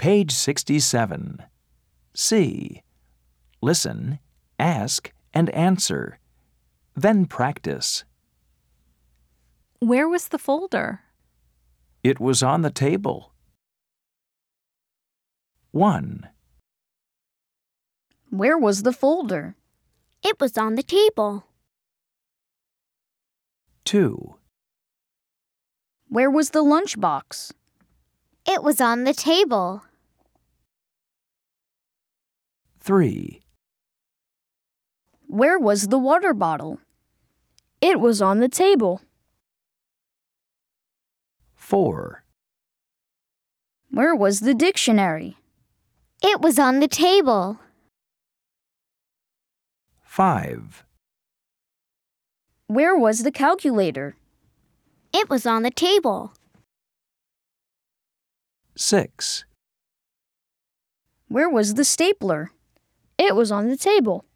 Page 67. C. Listen, ask, and answer. Then practice. Where was the folder? It was on the table. 1, Where was the folder? It was on the table. 2, Where was the lunchbox? It was on the table. 3, Where was the water bottle? It was on the table. 4, Where was the dictionary? It was on the table. 5, Where was the calculator? It was on the table. 6, Where was the stapler? It was on the table.